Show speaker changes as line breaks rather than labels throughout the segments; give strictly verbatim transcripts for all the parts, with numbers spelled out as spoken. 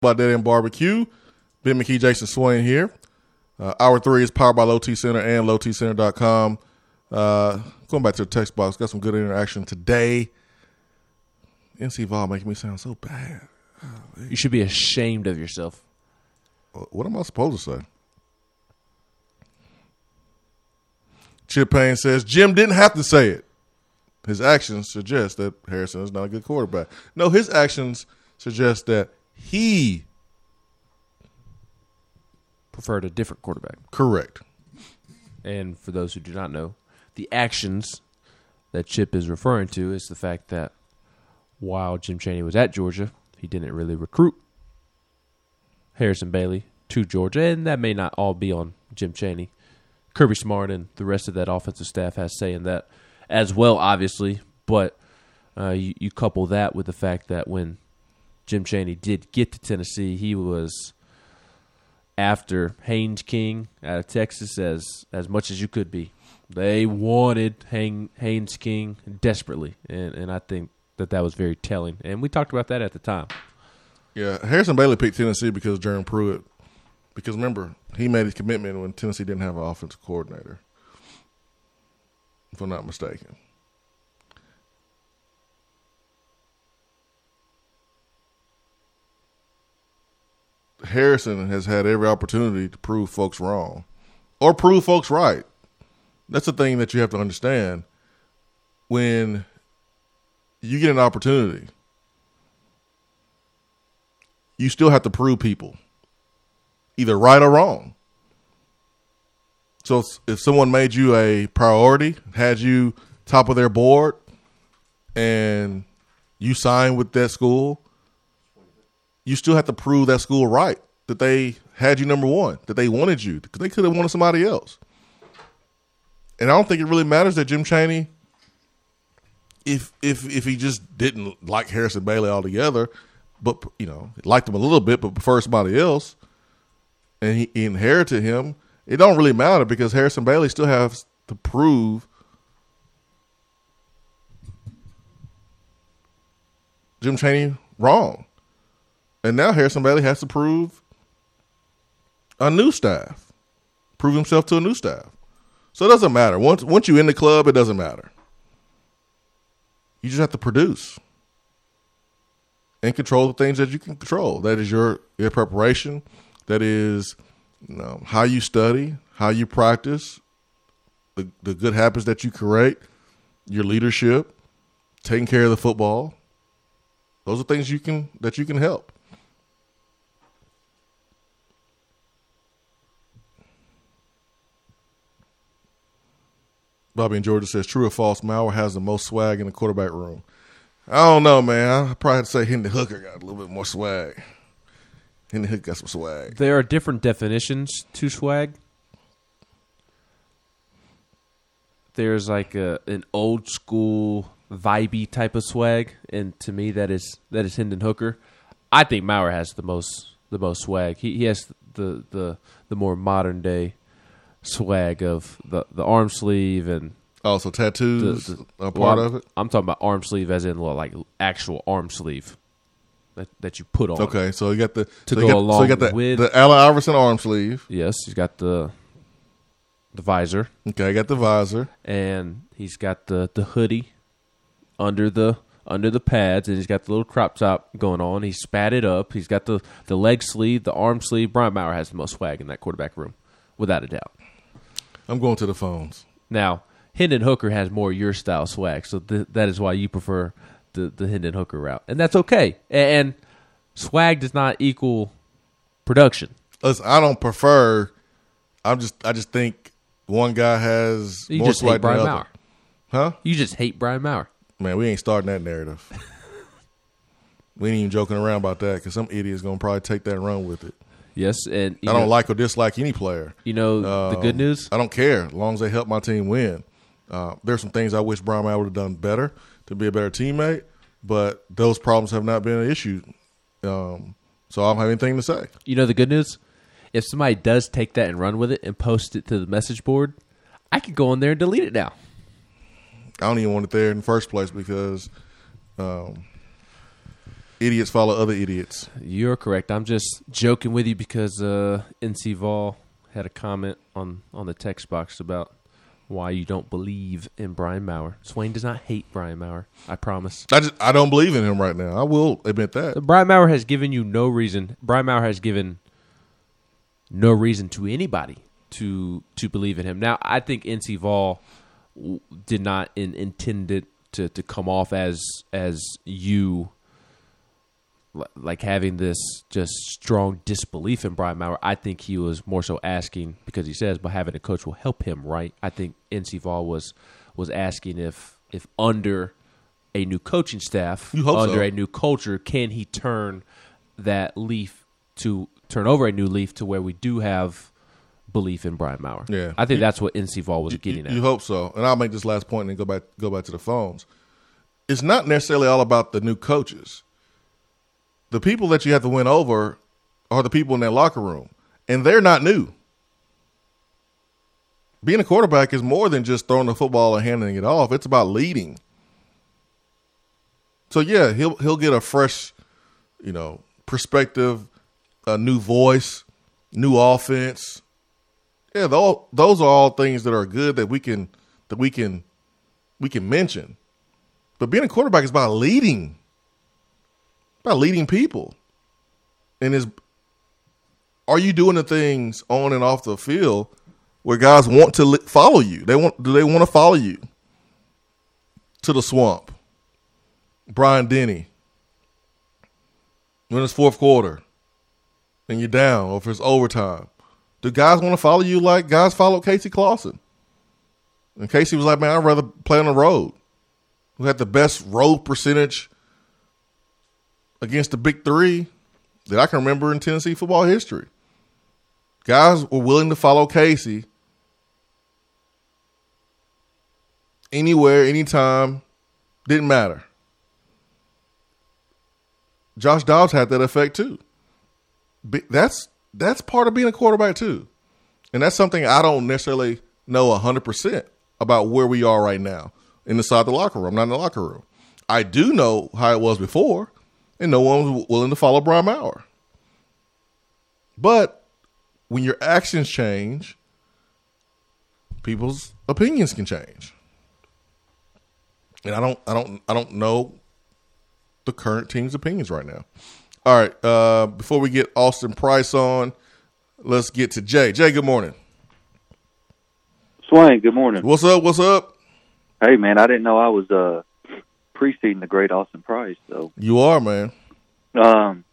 About Dead End Barbecue. Ben McKee, Jason Swain here. Uh, hour three is powered by Low T Center and low t center dot com. Uh, going back to the text box, got some good interaction today. N C Vol making me sound so bad. Oh,
you should be ashamed of yourself.
What am I supposed to say? Chip Payne says, Jim didn't have to say it. His actions suggest that Harrison is not a good quarterback. No, his actions suggest that he
preferred a different quarterback.
Correct.
And for those who do not know, the actions that Chip is referring to is the fact that while Jim Chaney was at Georgia, he didn't really recruit Harrison Bailey to Georgia, and that may not all be on Jim Chaney. Kirby Smart and the rest of that offensive staff has say in that as well, obviously, but uh, you, you couple that with the fact that when Jim Chaney did get to Tennessee, he was after Haynes King out of Texas as as much as you could be. They wanted Haynes King desperately, and, and I think that that was very telling. And we talked about that at the time.
Yeah, Harrison Bailey picked Tennessee because of Jeremy Pruitt. Because remember, he made his commitment when Tennessee didn't have an offensive coordinator, if I'm not mistaken. Harrison has had every opportunity to prove folks wrong or prove folks right. That's the thing that you have to understand. When you get an opportunity, you still have to prove people either right or wrong. So if someone made you a priority, had you top of their board, and you signed with that school, you still have to prove that school right, that they had you number one, that they wanted you, because they could have wanted somebody else. And I don't think it really matters that Jim Chaney, if if if he just didn't like Harrison Bailey altogether, but you know liked him a little bit, but preferred somebody else, and he, he inherited him, it don't really matter because Harrison Bailey still has to prove Jim Chaney wrong. And now Harrison Bailey has to prove a new staff, prove himself to a new staff. So it doesn't matter. Once once you're in the club, it doesn't matter. You just have to produce and control the things that you can control. That is your, your preparation. That is you know, how you study, how you practice, the, the good habits that you create, your leadership, taking care of the football. Those are things you can that you can help. Bobby in Georgia says, true or false, Mauer has the most swag in the quarterback room. I don't know, man. I probably have to say Hendon Hooker got a little bit more swag. Hendon Hooker got some swag.
There are different definitions to swag. There's like a, an old school vibey type of swag, and to me that is that is Hendon Hooker. I think Mauer has the most the most swag. He he has the the, the more modern day swag of the, the arm sleeve and
also tattoos
the, the,
are part
well,
of it.
I'm talking about arm sleeve as in like actual arm sleeve that that you put on.
Okay, so you got the
to
so
go
you got,
along
so you got the,
with
the Allen Iverson arm sleeve.
Yes, he's got the the visor.
Okay, I got the visor,
and he's got the, the hoodie under the under the pads, and he's got the little crop top going on. He's spatted up. He's got the, the leg sleeve, the arm sleeve. Brian Mauer has the most swag in that quarterback room, without a doubt.
I'm going to the phones.
Now, Hendon Hooker has more your style swag, so th- that is why you prefer the, the Hendon Hooker route. And that's okay. And, and swag does not equal production.
Listen, I don't prefer. I'm just. I just think one guy has
you
more
just
swag
hate Brian
than
Mauer.
other. Huh?
You just hate Brian Mauer.
Man, we ain't starting that narrative. We ain't even joking around about that because some idiot's going to probably take that and run with it.
Yes, and
I don't know, like or dislike any player.
You know
um,
the good news?
I don't care as long as they help my team win. Uh, there's some things I wish Brian Mauer would have done better to be a better teammate, but those problems have not been an issue. Um, so I don't have anything to say.
You know the good news? If somebody does take that and run with it and post it to the message board, I could go in there and delete it now.
I don't even want it there in the first place because um, idiots follow other idiots.
You're correct. I'm just joking with you because uh, N C Vol had a comment on, on the text box about why you don't believe in Brian Maurer. Swain does not hate Brian Maurer. I promise.
I just I don't believe in him right now. I will admit that.
Brian Maurer has given you no reason. Brian Maurer has given no reason to anybody to to believe in him. Now, I think N C Vol did not in, intend it to, to come off as as you like having this just strong disbelief in Brian Maurer. I think he was more so asking because he says, but having a coach will help him, right? I think N C Vol was was asking if if under a new coaching staff, under
so.
a new culture, can he turn that leaf to turn over a new leaf to where we do have belief in Brian Maurer.
Yeah,
I think
you,
that's what N C Vol was
you,
getting at.
You hope so. And I'll make this last point and then go back go back to the phones. It's not necessarily all about the new coaches. The people that you have to win over are the people in that locker room, and they're not new. Being a quarterback is more than just throwing the football and handing it off. It's about leading. So yeah, he'll he'll get a fresh, you know, perspective, a new voice, new offense. Yeah, those those are all things that are good that we can that we can we can mention. But being a quarterback is about leading, about leading people. And is are you doing the things on and off the field where guys want to follow you? They want do they want to follow you to the swamp? Brian Denny, when it's fourth quarter and you're down, or if it's overtime. Do guys want to follow you like guys followed Casey Clausen? And Casey was like, man, I'd rather play on the road. Who had the best road percentage against the big three that I can remember in Tennessee football history. Guys were willing to follow Casey anywhere, anytime, didn't matter. Josh Dobbs had that effect too. That's That's part of being a quarterback too. And that's something I don't necessarily know one hundred percent about where we are right now inside the locker room. I'm not in the locker room. I do know how it was before, and no one was willing to follow Brian Maurer. But when your actions change, people's opinions can change. And I don't I don't I don't know the current team's opinions right now. All right, uh, before we get Austin Price on, let's get to Jay. Jay, good morning.
Swain, good morning.
What's up? What's up?
Hey, man, I didn't know I was uh, preceding the great Austin Price. So
you are, man.
Um,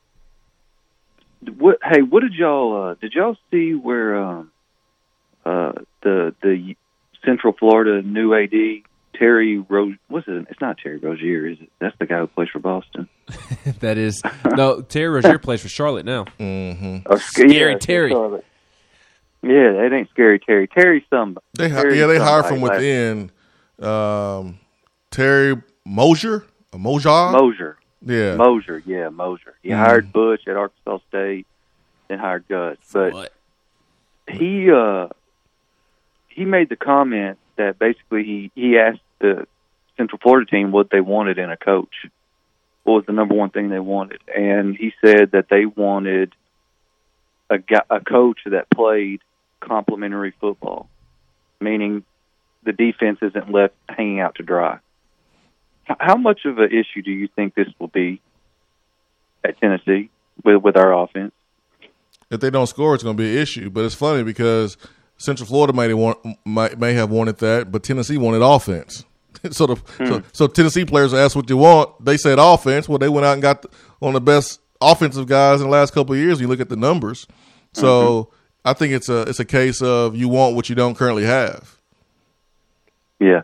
what? Hey, what did y'all uh, did y'all see where um, uh, the the Central Florida new A D Terry Rose? What's it? It's not Terry Rozier, is it? That's the guy who plays for Boston.
That is no Terry Rozier plays for Charlotte now.
Mm-hmm.
Oh,
Scary
yeah,
Terry.
Charlotte. Yeah, it ain't Scary Terry. Terry some.
They
Terry
yeah they hired
somebody
from within. Um, Terry Mosier, Mosier,
Mosier.
Yeah,
Mosier. Yeah, Mosier. He
Mm.
hired Butch at Arkansas State, then hired Gus. But
What?
he uh, he made the comment that basically he, he asked the Central Florida team what they wanted in a coach. What was the number one thing they wanted? And he said that they wanted a guy, a coach that played complementary football, meaning the defense isn't left hanging out to dry. H- how much of an issue do you think this will be at Tennessee with, with our offense?
If they don't score, it's going to be an issue. But it's funny because Central Florida may want might may have wanted that, but Tennessee wanted offense. so the hmm. so, so Tennessee players asked what you want. They said offense. Well, they went out and got the, one of the best offensive guys in the last couple of years. When you look at the numbers, so mm-hmm. I think it's a it's a case of you want what you don't currently have.
Yeah,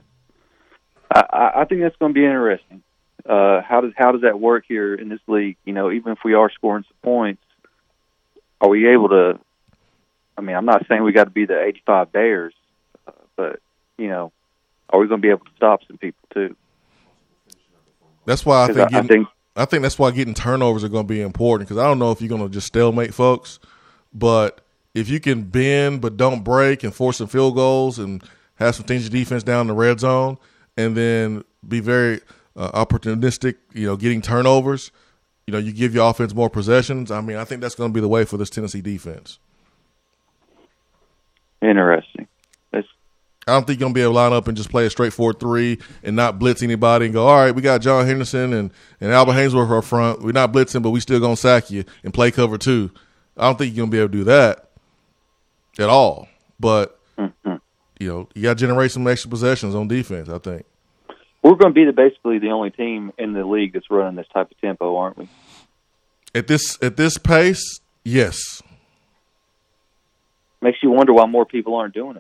I, I think that's going to be interesting. Uh, how does how does that work here in this league? You know, even if we are scoring some points, are we able to? I mean, I'm not saying we got to be the eighty-five Bears, uh, but you know, are we going to be able to stop some people too?
That's why I think,
I,
getting,
I think
I think that's why getting turnovers are going to be important because I don't know if you're going to just stalemate folks, but if you can bend but don't break and force some field goals and have some things your defense down in the red zone, and then be very uh, opportunistic, you know, getting turnovers. you know, you give your offense more possessions. I mean, I think that's going to be the way for this Tennessee defense.
Interesting. That's,
I don't think you're going to be able to line up and just play a straight four three and not blitz anybody and go, all right, we got John Henderson and, and Albert Hainsworth up front. We're not blitzing, but we still going to sack you and play cover two. I don't think you're going to be able to do that at all. But,
mm-hmm.
you know, you got to generate some extra possessions on defense, I think.
We're going to be the, basically the only team in the league that's running this type of tempo, aren't we?
At this at this pace, yes.
Makes you wonder why more people aren't doing it.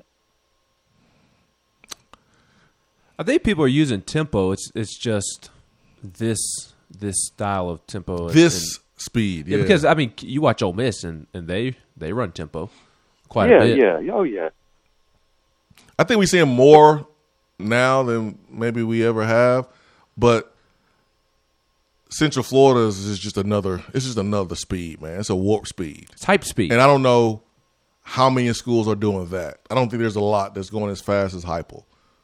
I think people are using tempo. It's it's just this this style of tempo.
This
and,
speed, yeah.
yeah. Because I mean, you watch Ole Miss and, and they they run tempo quite
yeah,
a bit.
Yeah, yeah, oh yeah.
I think we're seeing more now than maybe we ever have, but Central Florida is just another. It's just another speed, man. It's a warp speed.
It's hype speed,
and I don't know how many schools are doing that. I don't think there's a lot that's going as fast as Heupel.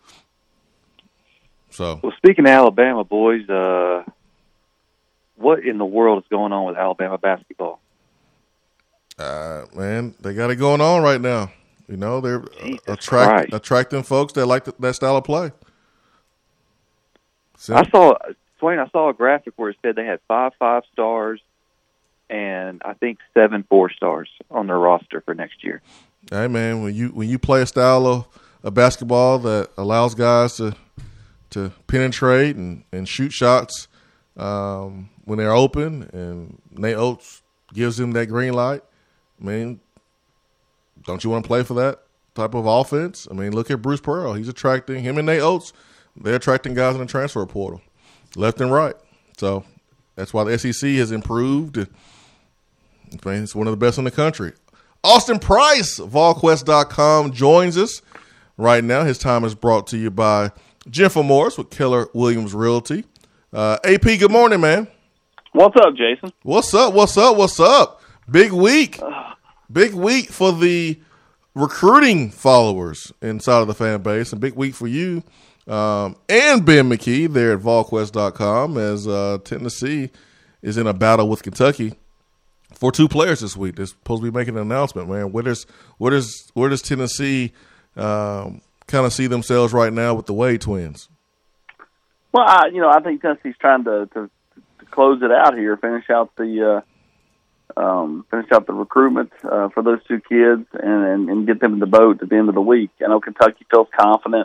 So,
well, speaking of Alabama, boys, uh, what in the world is going on with Alabama basketball?
Uh, man, they got it going on right now. You know, they're
Jesus
attract,
Christ.
attracting folks that like the, that style of play. So,
I saw, Swain, I saw a graphic where it said they had five five stars and I think seven four stars on their roster for next year.
Hey, man, when you when you play a style of, of basketball that allows guys to to penetrate and, and shoot shots um, when they're open, and Nate Oates gives them that green light, I mean, don't you want to play for that type of offense? I mean, look at Bruce Pearl. He's attracting him and Nate Oates. They're attracting guys in the transfer portal, left and right. So that's why the S E C has improved. I mean, it's one of the best in the country. Austin Price, Vol Quest dot com, joins us right now. His time is brought to you by Jennifer Morris with Keller Williams Realty. Uh, A P, good morning, man.
What's up, Jason?
What's up? What's up? What's up? Big week. Big week for the recruiting followers inside of the fan base, and big week for you um, and Ben McKee there at Vol Quest dot com as uh, Tennessee is in a battle with Kentucky for two players this week. They're supposed to be making an announcement, man. Where does where does where does Tennessee um, kind of see themselves right now with the Wade twins?
Well, I, you know, I think Tennessee's trying to, to, to close it out here, finish out the uh, um, finish out the recruitment uh, for those two kids, and, and, and get them in the boat at the end of the week. I know Kentucky feels confident.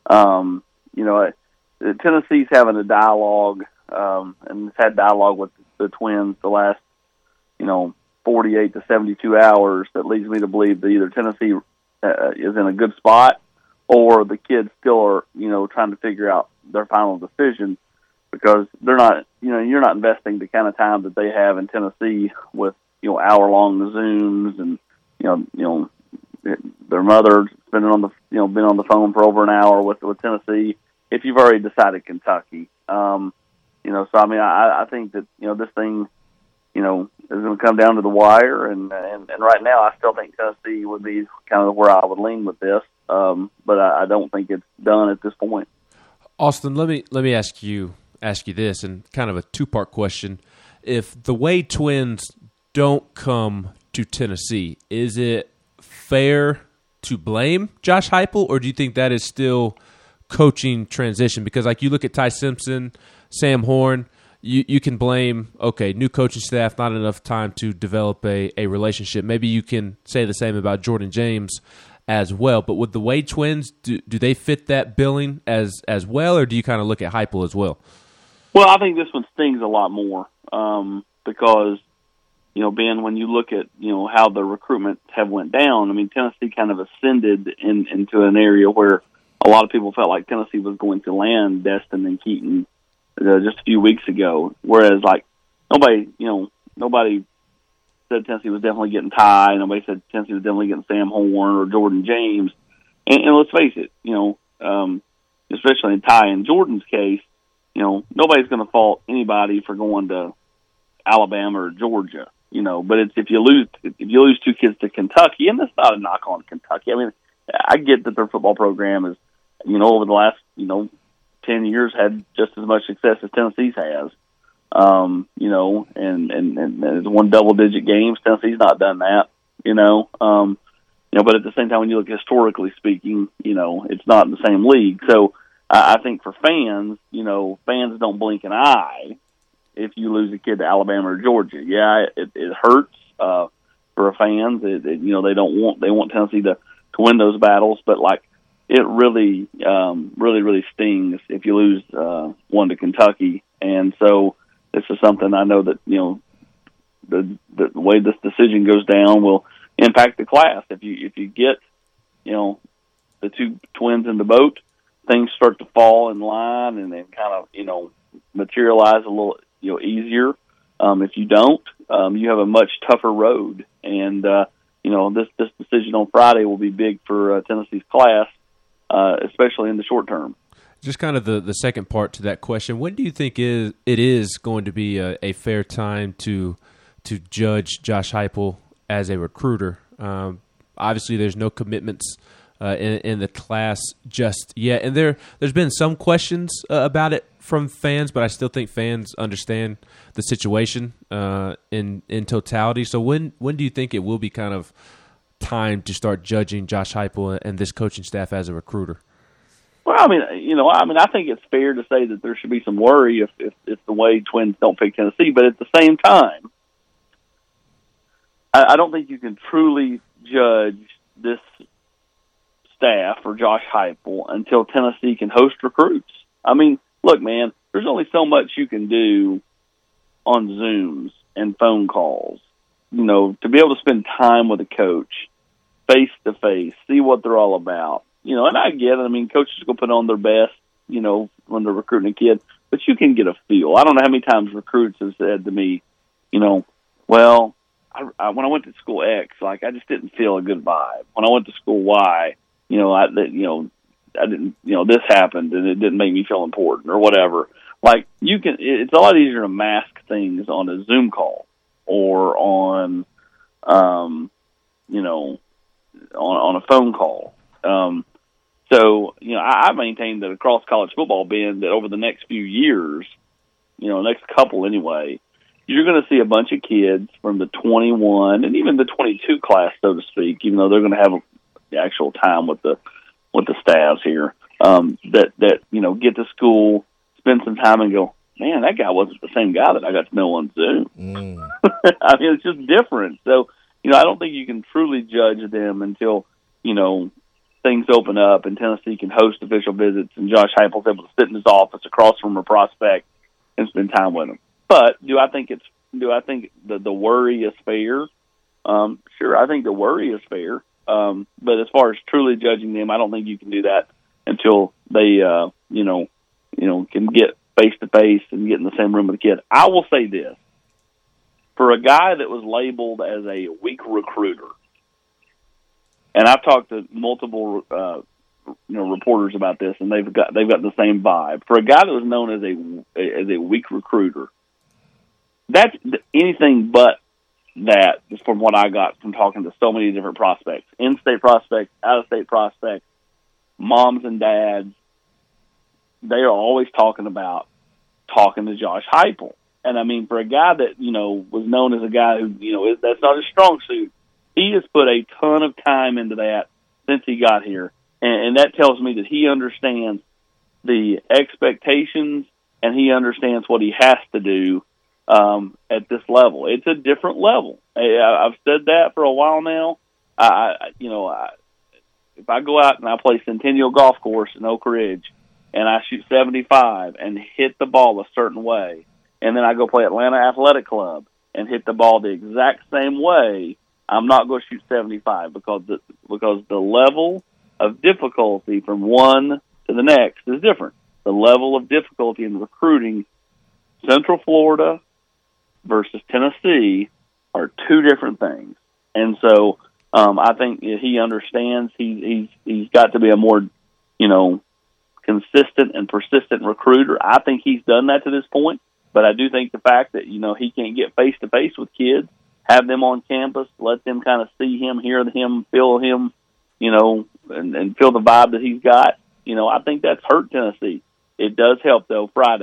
Um, you know, uh, Tennessee's having a dialogue, um, and it's had dialogue with the twins the last, you know, forty-eight to seventy-two hours that leads me to believe that either Tennessee uh, is in a good spot or the kids still are, you know, trying to figure out their final decision, because they're not, you know, you're not investing the kind of time that they have in Tennessee with, you know, hour-long Zooms and, you know, you know, their mother spending on the, you know, been on the phone for over an hour with with Tennessee. If you've already decided Kentucky, um, you know, so I mean, I, I think that, you know, this thing, you know, is going to come down to the wire, and, and and right now I still think Tennessee would be kind of where I would lean with this, um, but I, I don't think it's done at this point.
Austin, let me let me ask you ask you this, and kind of a two part question: if the Wade twins don't come to Tennessee, is it fair to blame Josh Heupel, or do you think that is still coaching transition? Because like you look at Ty Simpson, Sam Horn, you, you can blame, okay, new coaching staff, not enough time to develop a, a relationship. Maybe you can say the same about Jordan James as well. But with the Wade twins, do, do they fit that billing as as well, or do you kind of look at Heupel as well?
Well, I think this one stings a lot more um, because, you know, Ben, when you look at, you know, how the recruitment have went down, I mean, Tennessee kind of ascended in, into an area where a lot of people felt like Tennessee was going to land Destin and Keaton uh, just a few weeks ago, whereas, like, nobody, you know, nobody said Tennessee was definitely getting Ty. Nobody said Tennessee was definitely getting Sam Horn or Jordan James. And, and let's face it, you know, um, especially in Ty and Jordan's case, you know, nobody's going to fault anybody for going to Alabama or Georgia, you know. But it's if you lose if you lose two kids to Kentucky, and that's not a knock on Kentucky. I mean, I get that their football program is, you know, over the last, you know, ten years had just as much success as Tennessee's has. Um, you know, and, and, and it's one double-digit games. Tennessee's not done that, you know. Um, you know, but at the same time, when you look historically speaking, you know, it's not in the same league. So I, I think for fans, you know, fans don't blink an eye if you lose a kid to Alabama or Georgia. Yeah, it, it hurts uh, for fans. It, it, you know, they don't want they want Tennessee to, to win those battles, but like it really, um, really, really stings if you lose uh, one to Kentucky. And so this is something I know that you know the the way this decision goes down will impact the class. If you if you get you know the two twins in the boat, things start to fall in line and then kind of you know materialize a little you know easier. Um, if you don't, um, you have a much tougher road. And uh, you know this this decision on Friday will be big for uh, Tennessee's class, uh, especially in the short term.
Just kind of the, the second part to that question, when do you think is it is going to be a, a fair time to to judge Josh Heupel as a recruiter? Um, obviously, there's no commitments uh, in, in the class just yet, and there there's been some questions uh, about it from fans, but I still think fans understand the situation uh, in in totality. So when when do you think it will be kind of time to start judging Josh Heupel and this coaching staff as a recruiter?
Well, I mean, you know, I mean, I think it's fair to say that there should be some worry if, if, if the Wade twins don't pick Tennessee. But at the same time, I, I don't think you can truly judge this staff or Josh Heupel until Tennessee can host recruits. I mean, look, man, there's only so much you can do on Zooms and phone calls. You know, to be able to spend time with a coach face to face, see what they're all about. You know, and I get it. I mean, coaches go put on their best, you know, when they're recruiting a kid, but you can get a feel. I don't know how many times recruits have said to me, you know, well, I, I, when I went to school X, like I just didn't feel a good vibe. When I went to school Y, you know, I, that, you know, I didn't, you know, this happened and it didn't make me feel important or whatever. Like you can, it's a lot easier to mask things on a Zoom call or on, um, you know, on, on a phone call. Um, So, you know, I, I maintain that across college football, Ben, that over the next few years, you know, next couple anyway, you're going to see a bunch of kids from the twenty-one and even the twenty-two class, so to speak, even though they're going to have the actual time with the with the staffs here, um, that, that, you know, get to school, spend some time and go, man, that guy wasn't the same guy that I got to know on Zoom. Mm. I mean, it's just different. So, you know, I don't think you can truly judge them until, you know, things open up and Tennessee can host official visits and Josh Heupel's able to sit in his office across from a prospect and spend time with him. But do I think it's do I think the the worry is fair? Um, sure, I think the worry is fair. Um, but as far as truly judging them, I don't think you can do that until they uh, you know you know can get face to face and get in the same room with the kid. I will say this: for a guy that was labeled as a weak recruiter. And I've talked to multiple, uh, you know, reporters about this, and they've got they've got the same vibe. For a guy that was known as a as a weak recruiter, that's anything but that. Is from what I got from talking to so many different prospects, in-state prospects, out-of-state prospects, moms and dads. They are always talking about talking to Josh Heupel, and I mean, for a guy that you know was known as a guy who you know is, that's not his strong suit. He has put a ton of time into that since he got here, and, and that tells me that he understands the expectations and he understands what he has to do um, at this level. It's a different level. I, I've said that for a while now. I, I you know, I, if I go out and I play Centennial Golf Course in Oak Ridge and I shoot seventy-five and hit the ball a certain way, and then I go play Atlanta Athletic Club and hit the ball the exact same way, I'm not going to shoot seventy-five because the, because the level of difficulty from one to the next is different. The level of difficulty in recruiting Central Florida versus Tennessee are two different things. And so um, I think he understands he, he's he's got to be a more, you know, consistent and persistent recruiter. I think he's done that to this point, but I do think the fact that, you know, he can't get face-to-face with kids, have them on campus, let them kind of see him, hear him, feel him, you know, and, and feel the vibe that he's got. You know, I think that's hurt Tennessee. It does help, though, Friday,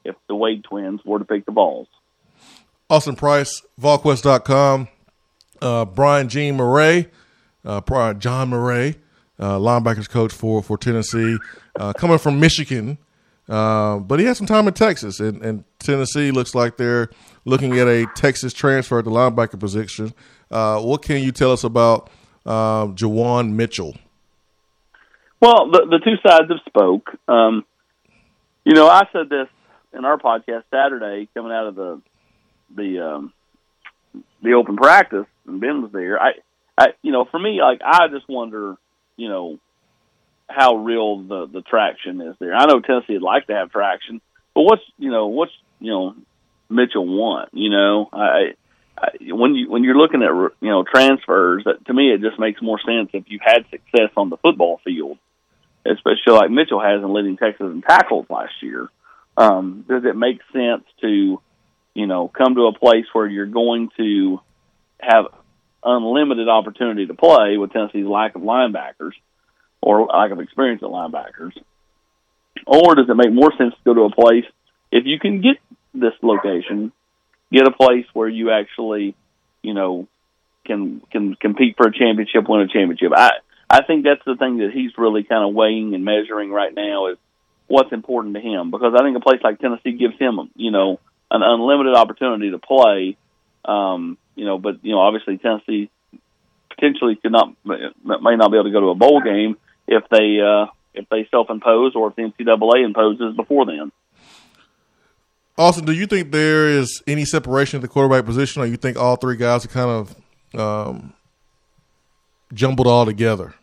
if the Wade twins were to pick the balls.
Austin Price, VolQuest dot com. Uh, Brian Jean Murray, uh, Brian John Murray, uh, linebackers coach for, for Tennessee, uh, coming from Michigan. Uh, but he had some time in Texas, and, and Tennessee looks like they're looking at a Texas transfer at the linebacker position. Uh, what can you tell us about uh, Jawan Mitchell?
Well, the, the two sides have spoke. Um, you know, I said this in our podcast Saturday, coming out of the the um, the open practice, and Ben was there. I, I, you know, for me, like I just wonder, you know, how real the, the traction is there. I know Tennessee would like to have traction, but what's you know what's you know Mitchell want? You know, I, I when you when you're looking at you know transfers, that to me it just makes more sense if you had success on the football field, especially like Mitchell has in leading Texas in tackles last year. Um, does it make sense to you know come to a place where you're going to have unlimited opportunity to play with Tennessee's lack of linebackers or lack of experience at linebackers? Or does it make more sense to go to a place, if you can get this location, get a place where you actually, you know, can can compete for a championship, win a championship? I, I think that's the thing that he's really kind of weighing and measuring right now is what's important to him, because I think a place like Tennessee gives him, you know, an unlimited opportunity to play, um, you know, but, you know, obviously Tennessee potentially could not, may not be able to go to a bowl game if they uh, if they self-impose or if the N C double A imposes before then.
Austin, do you think there is any separation at the quarterback position, or you think all three guys are kind of um, jumbled all together?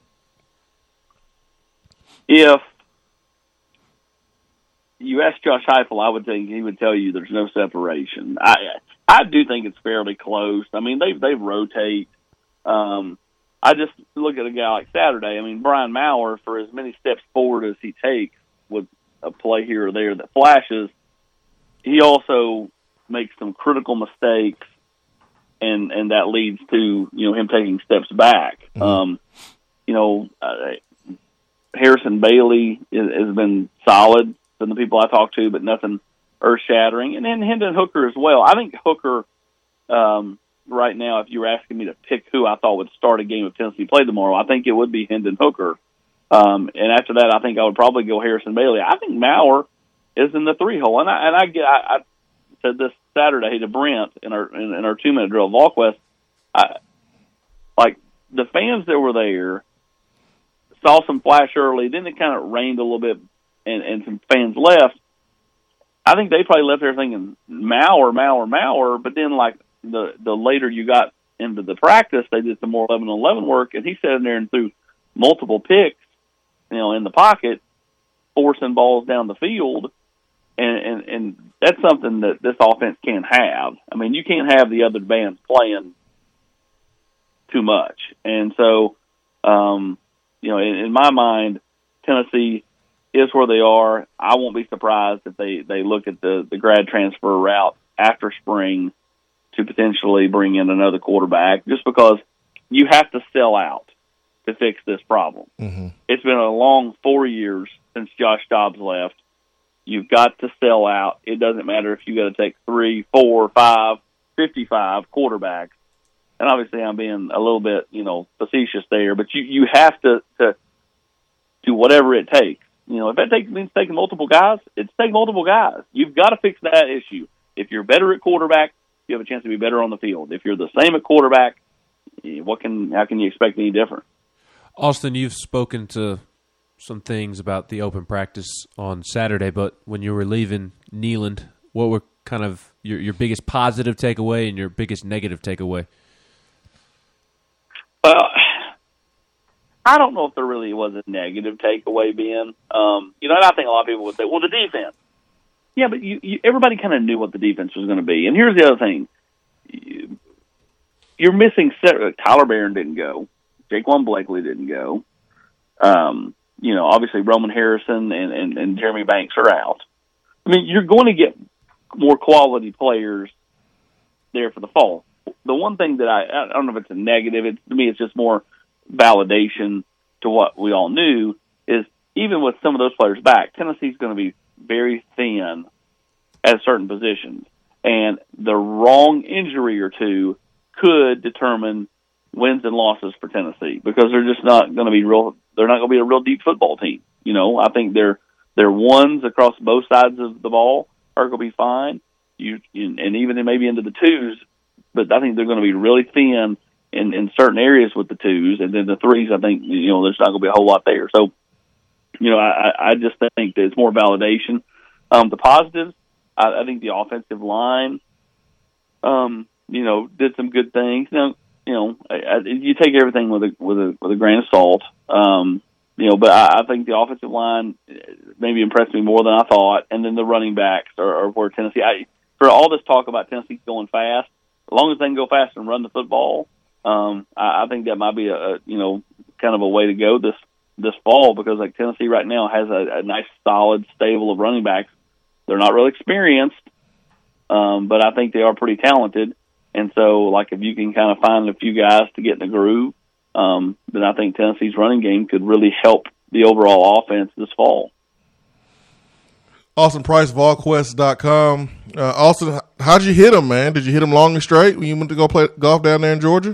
If you ask Josh Heupel, I would think he would tell you there's no separation. I I do think it's fairly close. I mean, they they rotate. Um, I just look at a guy like Saturday. I mean, Brian Maurer, for as many steps forward as he takes with a play here or there that flashes, he also makes some critical mistakes, and, and that leads to, you know, him taking steps back. Mm-hmm. Um, you know, uh, Harrison Bailey is, has been solid from the people I talk to, but nothing earth-shattering. And then Hendon Hooker as well. I think Hooker, um, right now, if you were asking me to pick who I thought would start a game if Tennessee played tomorrow, I think it would be Hendon Hooker. Um, and after that, I think I would probably go Harrison Bailey. I think Maurer is in the three hole, and I and I, get, I, I said this Saturday to Brent in our in, in our two minute drill, VolQuest. I, like the fans that were there saw some flash early, then it kind of rained a little bit, and, and some fans left. I think they probably left there thinking Maurer, Maurer, Maurer, but then like the the later you got into the practice, they did some more eleven on eleven work, and he sat in there and threw multiple picks, you know, in the pocket, forcing balls down the field, and, and, and that's something that this offense can't have. I mean, you can't have the other bands playing too much. And so, um, you know, in, in my mind, Tennessee is where they are. I won't be surprised if they, they look at the, the grad transfer route after spring to potentially bring in another quarterback, just because you have to sell out to fix this problem. Mm-hmm. It's been a long four years since Josh Dobbs left. You've got to sell out. It doesn't matter if you got to take three, four, five, fifty-five quarterbacks. And obviously I'm being a little bit, you know, facetious there, but you, you have to, to do whatever it takes. You know, if that takes, means taking multiple guys, it's take multiple guys. You've got to fix that issue. If you're better at quarterback, you have a chance to be better on the field. If you're the same at quarterback, what can how can you expect any different?
Austin, you've spoken to some things about the open practice on Saturday, but when you were leaving Neyland, what were kind of your, your biggest positive takeaway and your biggest negative takeaway?
Well, I don't know if there really was a negative takeaway, Ben. Um, you know, and I think a lot of people would say, well, the defense. Yeah, but you, you, everybody kind of knew what the defense was going to be. And here's the other thing. You, you're missing – Tyler Barron didn't go. Jaquan Blakely didn't go. Um, you know, obviously Roman Harrison and, and, and Jeremy Banks are out. I mean, you're going to get more quality players there for the fall. The one thing that I – I don't know if it's a negative. It's, to me, it's just more validation to what we all knew is even with some of those players back, Tennessee's going to be very thin at certain positions. And the wrong injury or two could determine wins and losses for Tennessee, because they're just not going to be real. They're not going to be a real deep football team. You know, I think their their ones across both sides of the ball are going to be fine. You and even maybe into the twos, but I think they're going to be really thin in, in certain areas with the twos, and then the threes. I think you know there's not going to be a whole lot there. So, you know, I, I just think that it's more validation. Um, the positives, I, I think the offensive line, um, you know, did some good things. Now, you know, I, I, you take everything with a with a with a grain of salt. Um, you know, but I, I think the offensive line maybe impressed me more than I thought, and then the running backs are, are where Tennessee. I, for all this talk about Tennessee going fast, as long as they can go fast and run the football, um, I, I think that might be a, a you know kind of a way to go this this fall, because like Tennessee right now has a, a nice solid stable of running backs. They're not really experienced, um, but I think they are pretty talented. And so, like, if you can kind of find a few guys to get in the groove, um, then I think Tennessee's running game could really help the overall offense this fall.
Austin Price, Vol Quest dot com. Uh, Austin, how'd you hit him, man? Did you hit him long and straight when you went to go play golf down there in Georgia?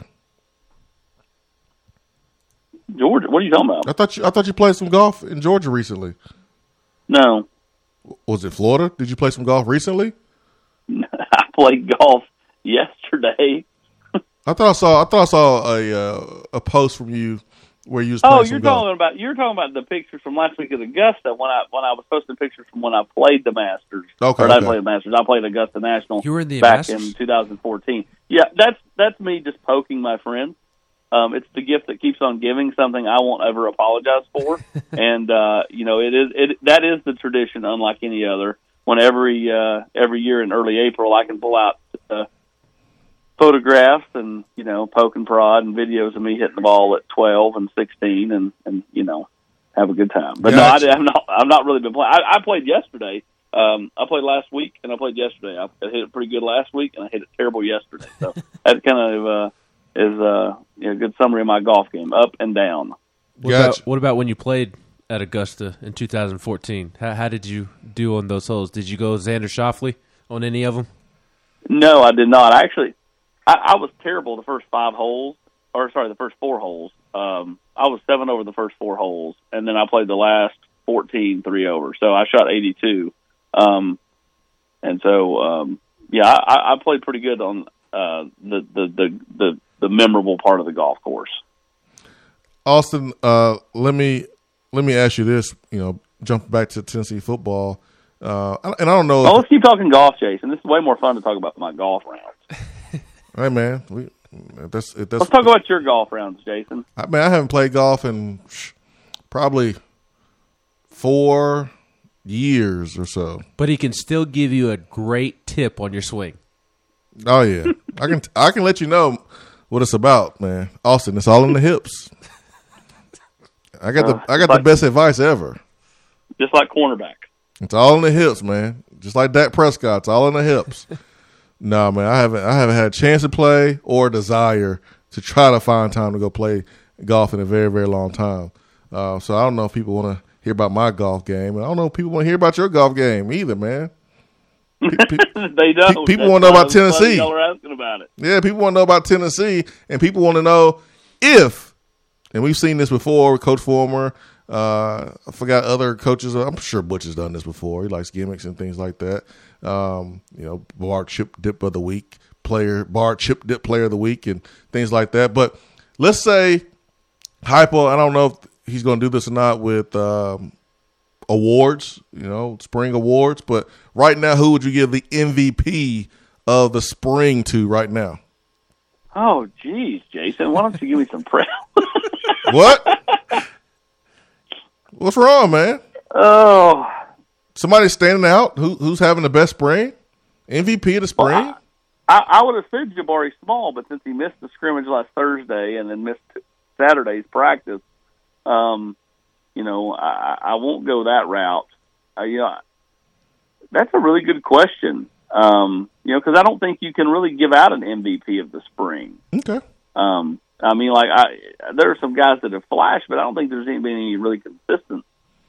Georgia? What are you talking about?
I thought you, I thought you played some golf in Georgia recently.
No.
Was it Florida? Did you play some golf recently?
I played golf yesterday.
I thought I saw. I thought I saw a uh, a post from you where you was
Oh,
playing
you're
some golf.
talking about you're talking about the pictures from last week at Augusta when I when I was posting pictures from when I played the Masters.
Okay,
or I
okay.
played the Masters. I played Augusta National.
You were in the
back
Masters?
in two thousand fourteen. Yeah, that's that's me just poking my friend. Um, it's the gift that keeps on giving, something I won't ever apologize for. and uh, you know, it is it that is the tradition, unlike any other. When every uh, every year in early April, I can pull out uh, photographs and you know poke and prod and videos of me hitting the ball at twelve and sixteen, and, and you know have a good time. But
Gotcha.
no, I, I'm not. I've not really been playing. I, I played yesterday. Um, I played last week and I played yesterday. I hit it pretty good last week and I hit it terrible yesterday. So that kind of uh, is uh, you know, a good summary of my golf game, up and down.
What,
Gotcha.
about, what about when you played at Augusta in two thousand fourteen? How, how did you do on those holes? Did you go Xander Schauffele on any of them?
No, I did not. I actually, I, I was terrible the first five holes, or sorry, the first four holes. Um, I was seven over the first four holes, and then I played the last fourteen three over. So I shot eighty-two. Um, and so, um, yeah, I, I played pretty good on uh, the, the, the, the, the memorable part of the golf course.
Austin, uh, let me let me ask you this. You know, jump back to Tennessee football, uh, and I don't know.
Well,
If,
let's keep talking golf, Jason. This is way more fun to talk about my golf rounds.
hey, man, we that's that's.
Let's talk about your golf rounds, Jason.
I mean, I haven't played golf in sh- probably four years or so.
But he can still give you a great tip on your swing.
Oh yeah, I can I can let you know what it's about, man. Austin, it's all in the hips. I got the I got the best advice ever.
Just like cornerback.
It's all in the hips, man. Just like Dak Prescott, it's all in the hips. No, man, I haven't I haven't had a chance to play or a desire to try to find time to go play golf in a very, very long time. Uh, so I don't know if people want to hear about my golf game, and I don't know if people want to hear about your golf game either, man. Pe- pe-
They don't.
Pe- people
That's
wanna know
why
about
I was glad
Tennessee.
Y'all are asking about it.
Yeah, people want to know about Tennessee, and people want to know if, and we've seen this before with Coach Former. Uh, I forgot other coaches. I'm sure Butch has done this before. He likes gimmicks and things like that. Um, you know, Bart Chip Dip of the Week, player, Bart Chip Dip Player of the Week, and things like that. But let's say, hypo, I don't know if he's going to do this or not with um, awards, you know, spring awards. But right now, who would you give the M V P of the spring to right now?
Oh, geez, Jason, why don't you give me some prep?
What? What's wrong, man?
Oh,
Somebody standing out? Who, who's having the best spring? M V P of the spring?
Well, I, I would have said Jabari Small, but since he missed the scrimmage last Thursday and then missed Saturday's practice, um, you know, I, I won't go that route. Uh, you know, that's a really good question. Um, you know, because I don't think you can really give out an M V P of the spring.
Okay.
Um, I mean, like I, there are some guys that have flashed, but I don't think there's any been any really consistent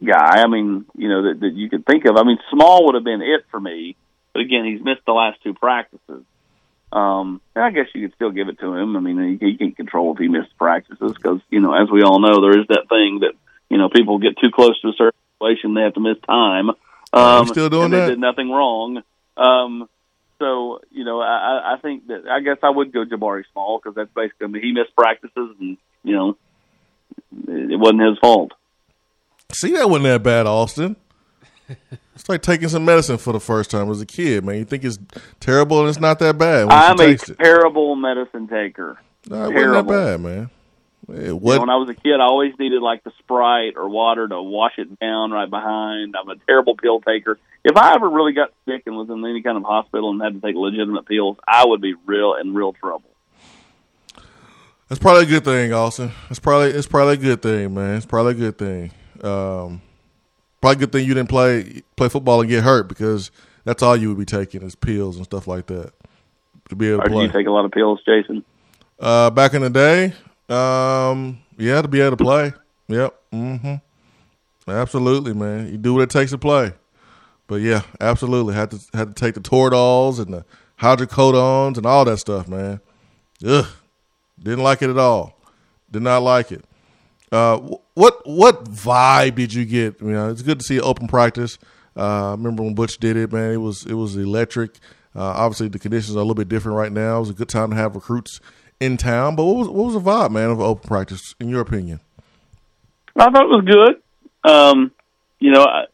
guy. I mean, you know, that, that you could think of. I mean, Small would have been it for me, but again, he's missed the last two practices. Um, and I guess you could still give it to him. I mean, he, he can't control if he missed practices because, you know, as we all know, there is that thing that, you know, people get too close to a certain situation, they have to miss time. Um,
He's still doing
and
that?
They did nothing wrong. Um, so, you know, I, I think that, I guess I would go Jabari Small because that's basically, I mean, he missed practices and, you know, it, it wasn't his fault.
See, that wasn't that bad, Austin. It's like taking some medicine for the first time as a kid, man. You think it's terrible and it's not that bad. Once
I'm
you
a
taste it.
terrible medicine taker.
No, it
terrible.
wasn't that bad, man. It
You know,
wasn't.
when I was a kid, I always needed like the Sprite or water to wash it down right behind. I'm a terrible pill taker. If I ever really got sick and was in any kind of hospital and had to take legitimate pills, I would be real in real trouble.
That's probably a good thing, Austin. It's probably it's probably a good thing, man. It's probably a good thing. Um, probably a good thing you didn't play play football and get hurt because that's all you would be taking is pills and stuff like that to be able
Or
to
did
play.
you take a lot of pills, Jason?
Uh, back in the day, um, yeah, to be able to play. Yep. Mm-hmm. Absolutely, man. You do what it takes to play. But yeah, absolutely. Had to had to take the Toradols and the hydrocodones and all that stuff, man. Ugh. Didn't like it at all. Did not like it. Uh, what what vibe did you get? You know, it's good to see open practice. Uh, I remember when Butch did it, man. It was it was electric. Uh, obviously, the conditions are a little bit different right now. It was a good time to have recruits in town. But what was what was the vibe, man, of open practice, in your opinion?
I thought it was good. Um, you know, I,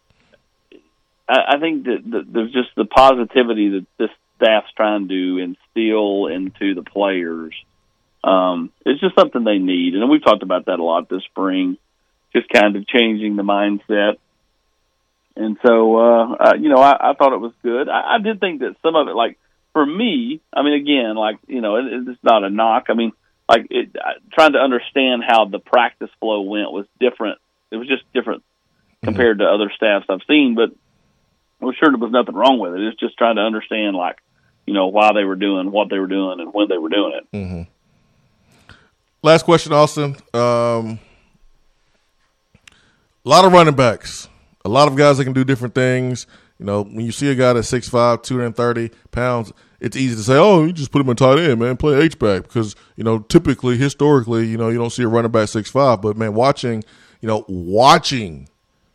I think that, that there's just the positivity that this staff's trying to instill into the players. Um, it's just something they need. And we've talked about that a lot this spring, just kind of changing the mindset. And so, uh, uh, you know, I, I thought it was good. I, I did think that some of it, like, for me, I mean, again, like, you know, it, it's not a knock. I mean, like, it, I, trying to understand how the practice flow went was different. It was just different mm-hmm. compared to other staffs I've seen, but I'm sure there was nothing wrong with it. It's just trying to understand, like, you know, why they were doing what they were doing and when they were doing it.
Mm-hmm. Last question, Austin. Um, a lot of running backs. A lot of guys that can do different things. You know, when you see a guy that's six five, two hundred thirty pounds, it's easy to say, oh, you just put him in tight end, man, play H-back. Because, you know, typically, historically, you know, you don't see a running back six five. But, man, watching, you know, watching,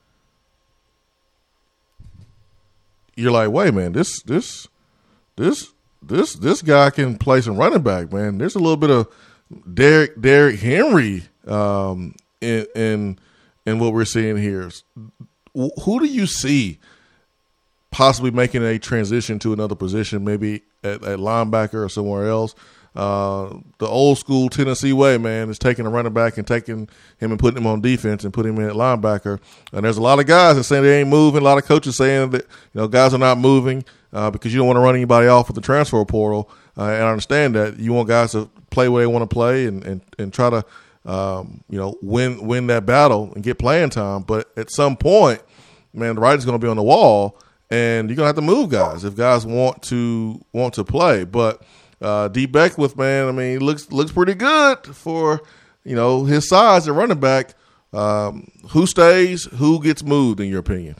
you're like, wait, man, this, this, this, this, this guy can play some running back, man. There's a little bit of Derrick, Derrick Henry um, in, in, in what we're seeing here. Who do you see possibly making a transition to another position, maybe at, at linebacker or somewhere else? Uh, the old school Tennessee way, man, is taking a running back and taking him and putting him on defense and putting him in at linebacker. And there's a lot of guys that say they ain't moving. A lot of coaches saying that, you know, guys are not moving uh, because you don't want to run anybody off with the transfer portal. Uh, and I understand that you want guys to play where they want to play and, and, and try to, um, you know, win win that battle and get playing time. But at some point, man, the writing's going to be on the wall, and you're going to have to move guys if guys want to want to play. But uh, D. Beckwith, man, I mean, he looks looks pretty good for, you know, his size at running back. Um, who stays? Who gets moved, in your opinion?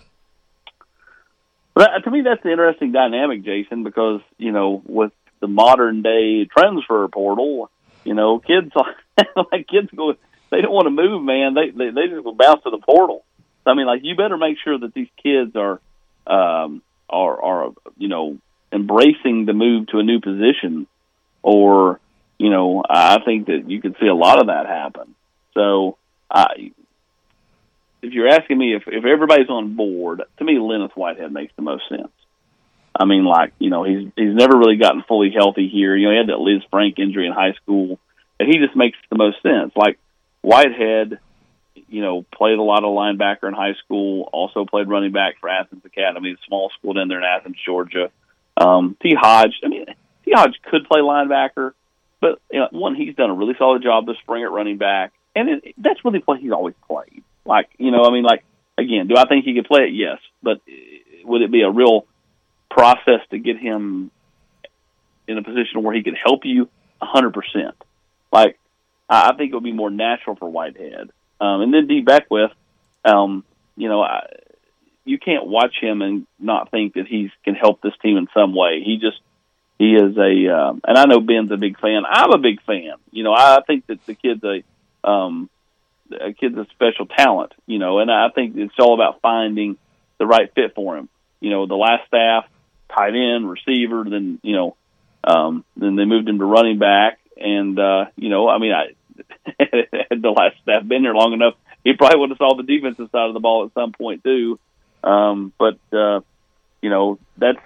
Well, to me, that's the interesting dynamic, Jason, because, you know, with the modern day transfer portal, you know, kids like kids go, they don't want to move, man. They they, they just go bounce to the portal. So, I mean, like, you better make sure that these kids are um, are are you know embracing the move to a new position, or you know, I think that you could see a lot of that happen. So, I. If you're asking me if, if everybody's on board, to me, Lennis Whitehead makes the most sense. I mean, like, you know, he's he's never really gotten fully healthy here. You know, he had that Liz Frank injury in high school, and he just makes the most sense. Like, Whitehead, you know, played a lot of linebacker in high school, also played running back for Athens Academy, a small school down there in Athens, Georgia. Um, T. Hodge, I mean, T. Hodge could play linebacker, but, you know, one, he's done a really solid job this spring at running back, and it, that's really what he's always played. Like, you know, I mean, like, again, do I think he could play it? Yes. But would it be a real process to get him in a position where he could help you? A hundred percent. Like, I think it would be more natural for Whitehead. Um, and then D. Beckwith, um, you know, I, you can't watch him and not think that he can help this team in some way. He just, he is a, um, and I know Ben's a big fan. I'm a big fan. You know, I think that the kid's a, um, a kid's a special talent, you know, and I think it's all about finding the right fit for him. You know, the last staff, tight end, receiver, then, you know, um, then they moved him to running back. And, uh, you know, I mean, I, had the last staff been there long enough, he probably would have saw the defensive side of the ball at some point too. Um, but, uh, you know, that's,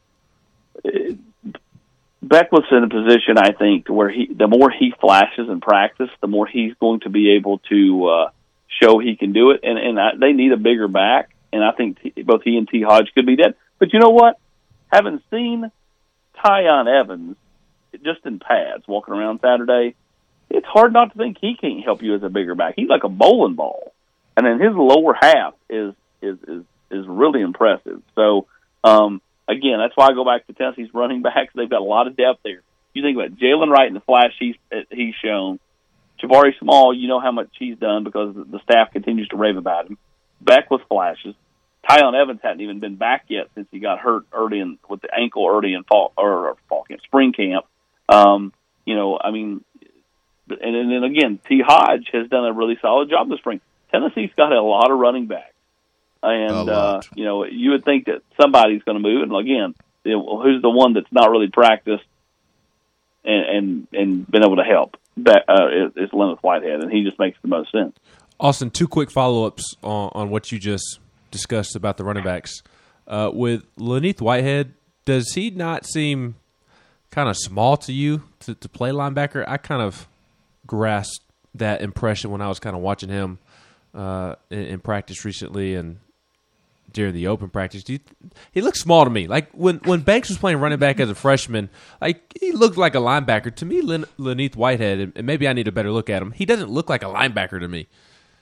it, Beckwith's in a position, I think, where he, the more he flashes in practice, the more he's going to be able to uh, show he can do it. And, and I, they need a bigger back, and I think t- both he and T. Hodge could be that. But you know what? Having seen Tyon Evans just in pads walking around Saturday, it's hard not to think he can't help you as a bigger back. He's like a bowling ball, and then his lower half is is is, is really impressive. So. Um, Again, that's why I go back to Tennessee's running backs. They've got a lot of depth there. You think about Jalen Wright and the flash he's he's shown. Jabari Small, you know how much he's done because the staff continues to rave about him. Beck with flashes. Tyon Evans hadn't even been back yet since he got hurt early in with the ankle early in fall or, or fall camp, spring camp. Um, you know, I mean, and, and then again, T. Hodge has done a really solid job this spring. Tennessee's got a lot of running backs. And, uh, you know, you would think that somebody's going to move. And, again, you know, who's the one that's not really practiced and and, and been able to help? That, uh, is Leonard Whitehead, and he just makes the most sense.
Austin, two quick follow-ups on, on what you just discussed about the running backs. Uh, with Leonard Whitehead, does he not seem kind of small to you to, to play linebacker? I kind of grasped that impression when I was kind of watching him uh, in, in practice recently and during the open practice. Do you, he looks small to me. Like when, when Banks was playing running back as a freshman, like he looked like a linebacker. To me, Len, Leonard Whitehead, and maybe I need a better look at him, he doesn't look like a linebacker to me.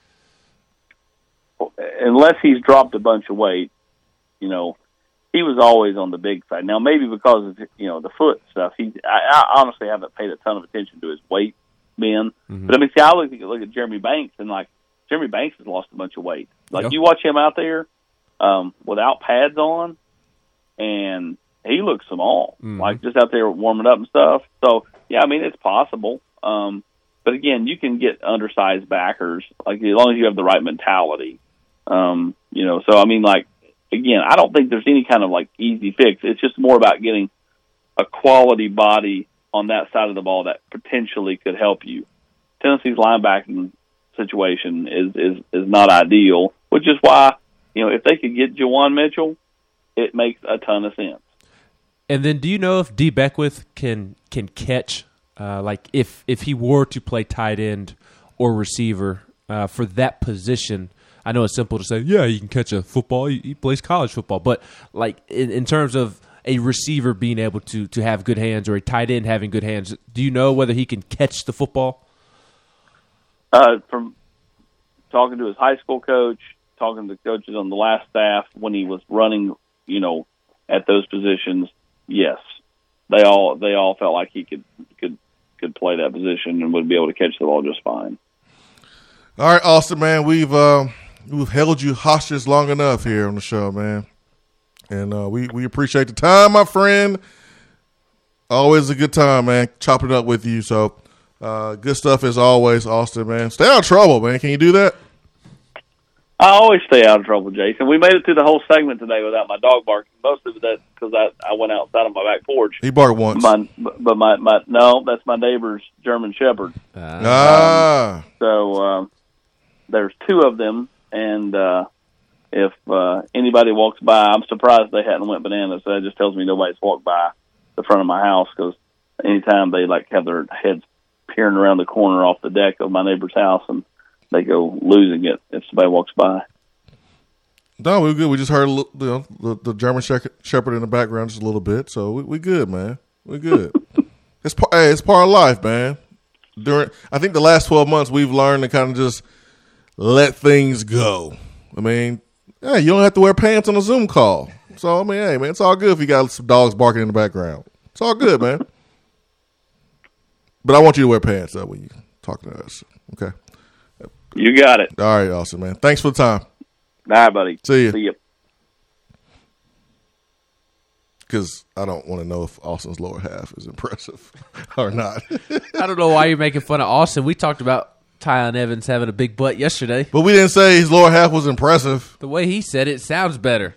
Unless he's dropped a bunch of weight, you know, he was always on the big side. Now, maybe because of, you know, the foot stuff, he, I, I honestly haven't paid a ton of attention to his weight, Ben. Mm-hmm. But I mean, see, I look, look at Jeremy Banks, and like, Jeremy Banks has lost a bunch of weight. Like, yep. You watch him out there, Um, without pads on, and he looks small, mm-hmm. like just out there warming up and stuff. So, yeah, I mean, it's possible. Um, but again, you can get undersized backers, like as long as you have the right mentality. Um, you know, so I mean, like, again, I don't think there's any kind of like easy fix. It's just more about getting a quality body on that side of the ball that potentially could help you. Tennessee's linebacking situation is, is, is not ideal, which is why, you know, if they could get Jawan Mitchell, it makes a ton of sense.
And then do you know if D. Beckwith can can catch, uh, like if, if he were to play tight end or receiver uh, for that position? I know it's simple to say, yeah, you can catch a football. He, he plays college football. But like in, in terms of a receiver being able to, to have good hands or a tight end having good hands, do you know whether he can catch the football?
Uh, from talking to his high school coach, talking to coaches on the last staff when he was running, you know, at those positions, yes, they all they all felt like he could could could play that position and would be able to catch the ball just fine.
All right, Austin, man, we've uh, we've held you hostage long enough here on the show, man, and uh, we we appreciate the time, my friend. Always a good time, man. Chopping it up with you. So uh, good stuff as always, Austin, man. Stay out of trouble, man. Can you do that?
I always stay out of trouble, Jason. We made it through the whole segment today without my dog barking. Most of that because I, I went outside on my back porch.
He barked once.
My, but my, my no, that's my neighbor's German Shepherd.
Ah.
Um, so um, there's two of them, and uh, if uh, anybody walks by, I'm surprised they hadn't went bananas. That just tells me nobody's walked by the front of my house because anytime they like have their heads peering around the corner off the deck of my neighbor's house and they go losing it if somebody walks by.
No, we we're good. We just heard a little, you know, the, the German Shepherd in the background just a little bit, so we we good, man. We good. it's part, hey, it's part of life, man. During, I think the last twelve months we've learned to kind of just let things go. I mean, hey, you don't have to wear pants on a Zoom call. So I mean, hey, man, it's all good if you got some dogs barking in the background. It's all good, man. But I want you to wear pants though when you're talking to us. Okay.
You got it.
All right, awesome, man. Thanks for the time.
All right, buddy.
See you.
See you.
Because I don't want to know if Austin's lower half is impressive or not.
I don't know why you're making fun of Austin. We talked about Tyon Evans having a big butt yesterday.
But we didn't say his lower half was impressive.
The way he said it sounds better.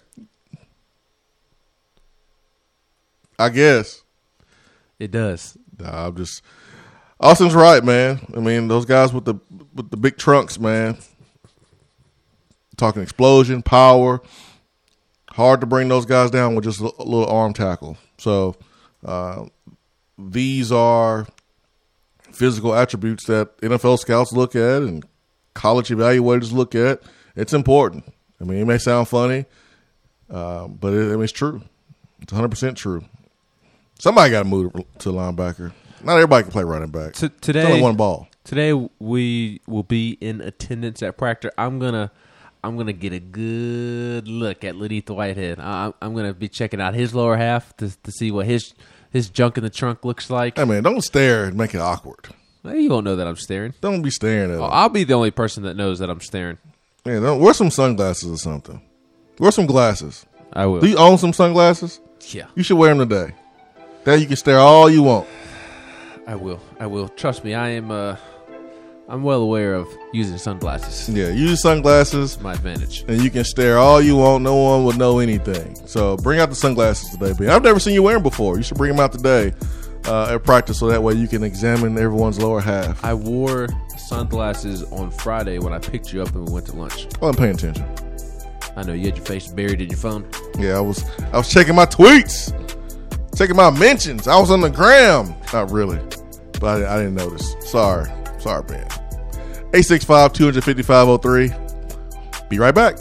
I guess.
It does.
Nah, I'm just Austin's right, man. I mean, those guys with the with the big trunks, man. Talking explosion, power. Hard to bring those guys down with just a little arm tackle. So uh, these are physical attributes that N F L scouts look at and college evaluators look at. It's important. I mean, it may sound funny, uh, but it, I mean, it's true. It's one hundred percent true. Somebody got to move to linebacker. Not everybody can play running back.
T- today,
it's only one ball.
Today we will be in attendance at Proctor. I'm gonna, I'm gonna get a good look at Lenith Whitehead. I, I'm gonna be checking out his lower half to to see what his his junk in the trunk looks like.
Hey man, don't stare and make it awkward.
Well, you won't know that I'm staring.
Don't be staring at
Oh,
him.
I'll be the only person that knows that I'm staring.
Yeah, don't, wear some sunglasses or something. Wear some glasses.
I will.
Do you own some sunglasses?
Yeah,
You should wear them today. Then you can stare all you want.
I will. I will. Trust me, I am. Uh, I'm well aware of using sunglasses.
Yeah, use sunglasses,
It's my advantage.
and you can stare all you want. No one would know anything. So bring out the sunglasses today, Ben. I've never seen you wear them before. You should bring them out today uh, at practice, so that way you can examine everyone's lower half.
I wore sunglasses on Friday when I picked you up and we went to lunch.
I wasn't paying attention.
I know you had your face buried in your phone.
Yeah, I was. I was checking my tweets, checking my mentions. I was on the gram. Not really, but I, I didn't notice. Sorry, sorry, Ben. eight six five, two five five, oh three. Be right back.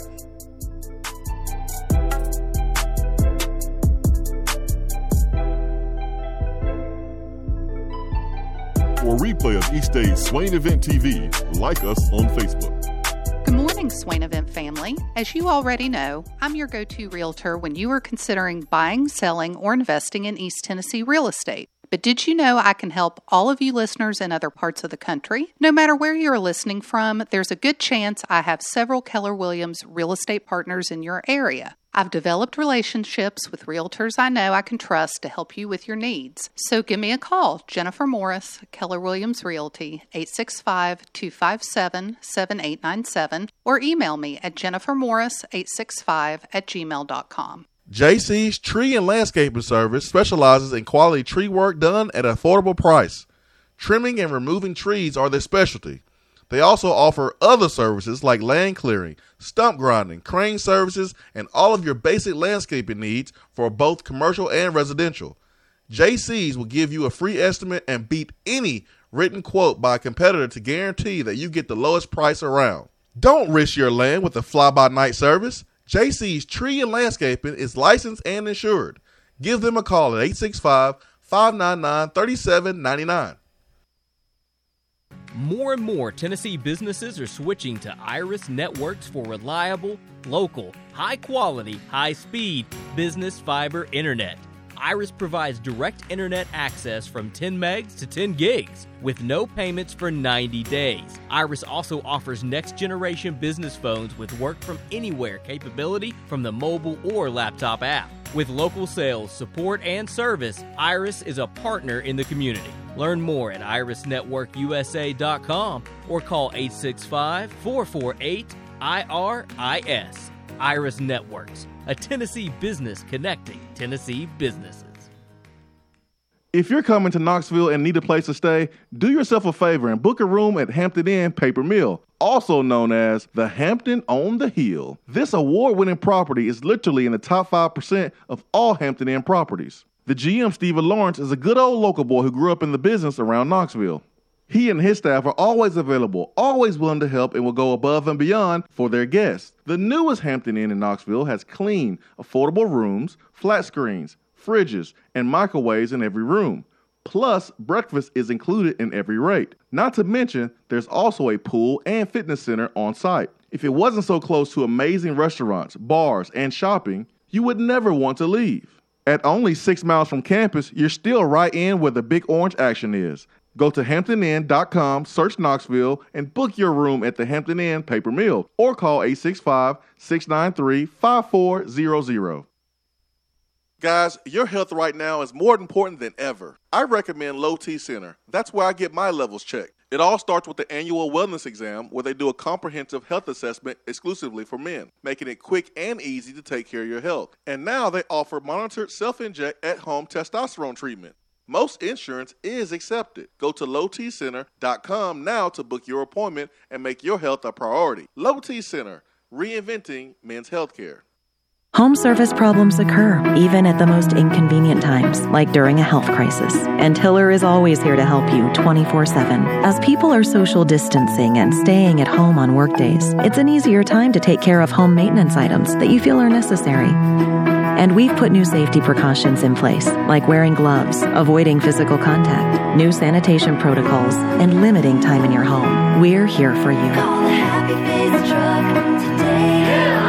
For a replay of each day's Swain Event T V, like us on Facebook.
Good morning, Swain Event family. As you already know, I'm your go-to realtor when you are considering buying, selling, or investing in East Tennessee real estate. But did you know I can help all of you listeners in other parts of the country? No matter where you're listening from, there's a good chance I have several Keller Williams real estate partners in your area. I've developed relationships with realtors I know I can trust to help you with your needs. So give me a call, Jennifer Morris, Keller Williams Realty, eight six five, two five seven, seven eight nine seven, or email me at jennifermorris eight six five at gmail dot com.
J C's Tree and Landscaping Service specializes in quality tree work done at an affordable price. Trimming and removing trees are their specialty. They also offer other services like land clearing, stump grinding, crane services, and all of your basic landscaping needs for both commercial and residential. J C's will give you a free estimate and beat any written quote by a competitor to guarantee that you get the lowest price around. Don't risk your land with a fly-by-night service. J C's Tree and Landscaping is licensed and insured. Give them a call at eight six five, five nine nine, three seven nine nine.
More and more Tennessee businesses are switching to Iris Networks for reliable, local, high-quality, high-speed business fiber internet. Iris provides direct internet access from ten megs to ten gigs with no payments for ninety days. Iris also offers next-generation business phones with work-from-anywhere capability from the mobile or laptop app. With local sales, support, and service, Iris is a partner in the community. Learn more at iris network u s a dot com or call eight six five, four four eight, I R I S. Iris Networks, a Tennessee business connecting Tennessee businesses.
If you're coming to Knoxville and need a place to stay, do yourself a favor and book a room at Hampton Inn Paper Mill, also known as the Hampton on the Hill. This award-winning property is literally in the top five percent of all Hampton Inn properties. The G M, Stephen Lawrence, is a good old local boy who grew up in the business around Knoxville. He and his staff are always available, always willing to help, and will go above and beyond for their guests. The newest Hampton Inn in Knoxville has clean, affordable rooms, flat screens, fridges, and microwaves in every room. Plus, breakfast is included in every rate. Not to mention, there's also a pool and fitness center on site. If it wasn't so close to amazing restaurants, bars, and shopping, you would never want to leave. At only six miles from campus, you're still right in where the Big Orange action is. Go to hampton inn dot com, search Knoxville, and book your room at the Hampton Inn Paper Mill or call eight six five, six nine three, five four zero zero. Guys, your health right now is more important than ever. I recommend Low T Center. That's where I get my levels checked. It all starts with the annual wellness exam where they do a comprehensive health assessment exclusively for men, making it quick and easy to take care of your health. And now they offer monitored self-inject at-home testosterone treatment. Most insurance is accepted. Go to low t center dot com now to book your appointment and make your health a priority. Low T Center, reinventing men's healthcare.
Home service problems occur, even at the most inconvenient times, like during a health crisis. And Hiller is always here to help you twenty-four seven. As people are social distancing and staying at home on workdays, it's an easier time to take care of home maintenance items that you feel are necessary. And we've put new safety precautions in place, like wearing gloves, avoiding physical contact, new sanitation protocols, and limiting time in your home. We're here for you.
Call the Happy Face Truck today.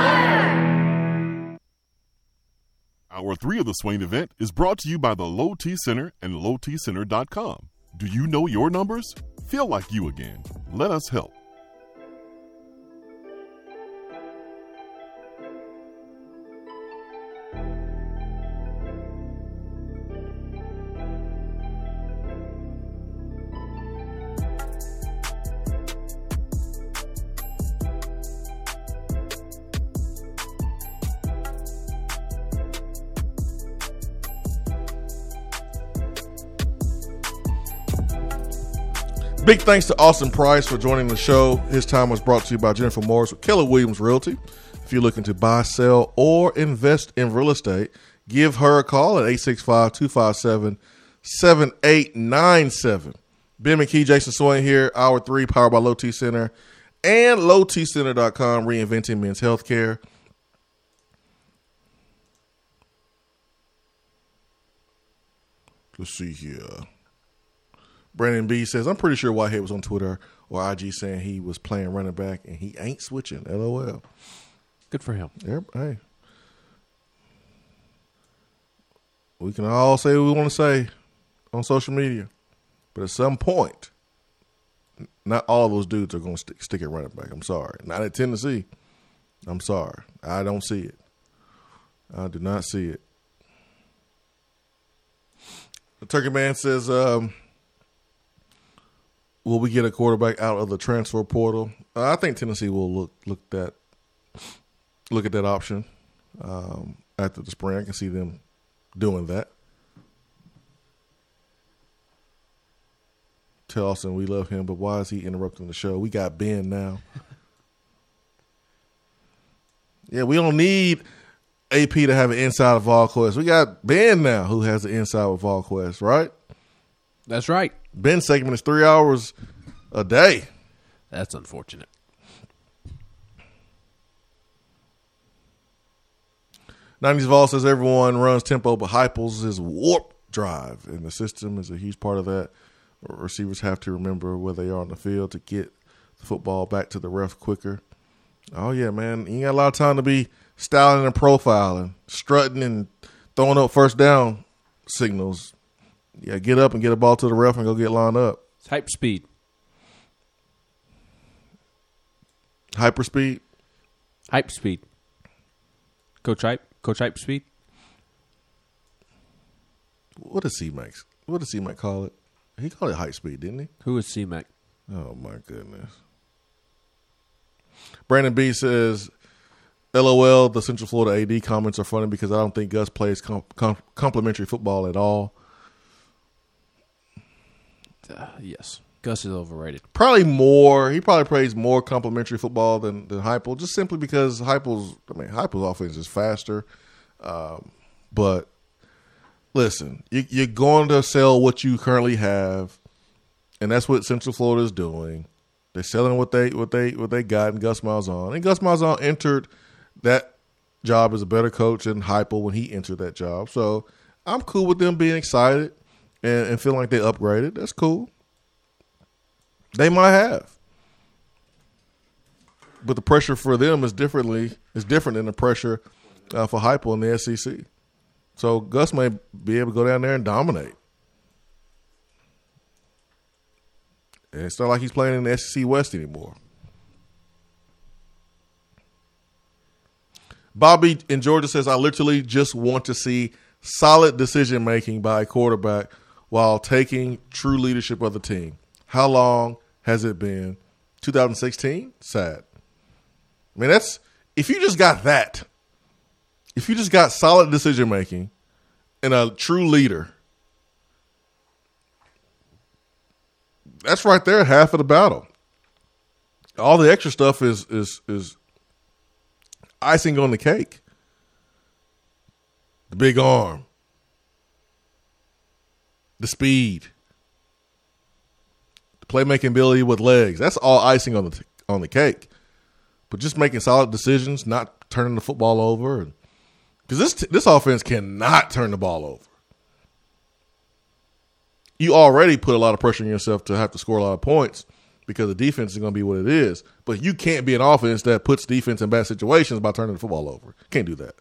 Hour three of the Swain event is brought to you by the Low T Center and low t center dot com. Do you know your numbers? Feel like you again. Let us help.
Big thanks to Austin Price for joining the show. His time was brought to you by Jennifer Morris with Keller Williams Realty. If you're looking to buy, sell, or invest in real estate, give her a call at eight six five, two five seven, seven eight nine seven. Ben McKee, Jason Swain here, Hour three, powered by Low T Center and low t center dot com, reinventing men's healthcare. Let's see here. Brandon B says, I'm pretty sure Whitehead was on Twitter or I G saying he was playing running back and he ain't switching. LOL.
Good for him.
Yep. Hey. We can all say what we want to say on social media. But at some point, not all those dudes are going to stick, stick at running back. I'm sorry. Not at Tennessee. I'm sorry. I don't see it. I do not see it. The Turkey Man says, um, will we get a quarterback out of the transfer portal? Uh, I think Tennessee will look look that look at that option um, after the spring. I can see them doing that. Tell Austin we love him, but why is he interrupting the show? We got Ben now. Yeah, we don't need A P to have an inside of VolQuest. We got Ben now who has the inside with VolQuest, right?
That's right.
Ben's segment is three hours a day.
That's unfortunate.
nineties Vol says everyone runs tempo, but Heupel's is warp drive, and the system is a huge part of that. Receivers have to remember where they are on the field to get the football back to the ref quicker. Oh, yeah, man. You ain't got a lot of time to be styling and profiling, strutting and throwing up first down signals. Yeah, get up and get a ball to the ref and go get lined up.
It's hyper speed.
Hyper speed?
Hype speed. Coach Hype? Coach Hype speed?
What does C-Mac, what does C-Mac call it? He called it hype speed, didn't he?
Who is C-Mac?
Oh, my goodness. Brandon B says, LOL, the Central Florida A D comments are funny because I don't think Gus plays com- com- complimentary football at all.
Uh, yes. Gus is overrated.
Probably more. He probably plays more complimentary football than, than Heupel, just simply because Heupel's, I mean, Heupel's offense is faster. Um, but listen, you, you're going to sell what you currently have, and that's what Central Florida is doing. They're selling what they what they what they got in Gus Malzahn, and Gus Malzahn entered that job as a better coach than Heupel when he entered that job. So I'm cool with them being excited and, and feeling like they upgraded. That's cool. They might have, but the pressure for them is differently is different than the pressure uh, for Heupel in the S E C. So Gus may be able to go down there and dominate. And it's not like he's playing in the S E C West anymore. Bobby in Georgia says, I literally just want to see solid decision-making by a quarterback while taking true leadership of the team. How long has it been? twenty sixteen? Sad. I mean, that's if you just got that, if you just got solid decision-making and a true leader, that's right there half of the battle. All the extra stuff is is is icing on the cake. The big arm. The speed. The playmaking ability with legs. That's all icing on the on the cake. But just making solid decisions, not turning the football over. Because this this offense cannot turn the ball over. You already put a lot of pressure on yourself to have to score a lot of points because the defense is going to be what it is. But you can't be an offense that puts defense in bad situations by turning the football over. Can't do that.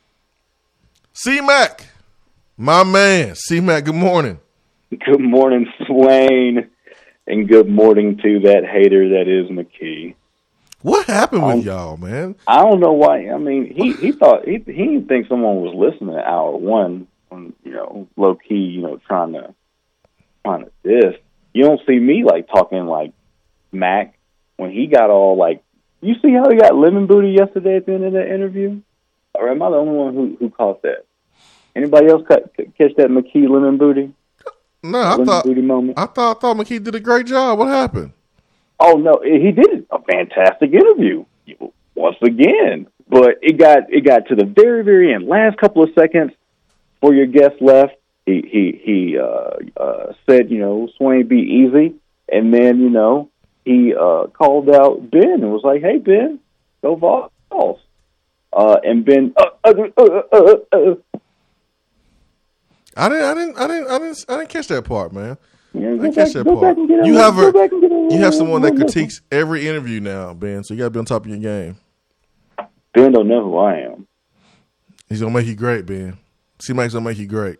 C-Mac, my man. C-Mac, good morning.
Good morning, Swain, and good morning to that hater that is McKee.
What happened with
um,
y'all, man?
I don't know why. I mean, he, he thought he he didn't think someone was listening to hour one. When, you know, low key, you know, trying to trying to diss. You don't see me like talking like Mac when he got all like. You see how he got lemon booty yesterday at the end of that interview? Or am I the only one who who caught that? Anybody else cut, catch that McKee lemon booty?
No, I
lemon
thought
booty moment?
I thought I thought McKee did a great job. What happened?
Oh no, he did a fantastic interview once again. But it got it got to the very very end, last couple of seconds before your guest left. He he he uh, uh, said, you know, Swain be easy, and then you know he uh, called out Ben and was like, "Hey Ben, go Vols." Uh, and Ben, uh, uh, uh, uh, uh,
I didn't I didn't I didn't I didn't I didn't catch that part, man.
Yeah,
I didn't
back,
catch that part. You have a you have someone that critiques every interview now, Ben. So you got to be on top of your game.
Ben don't know who I am.
He's gonna make you great, Ben. C-Mac's gonna make you great.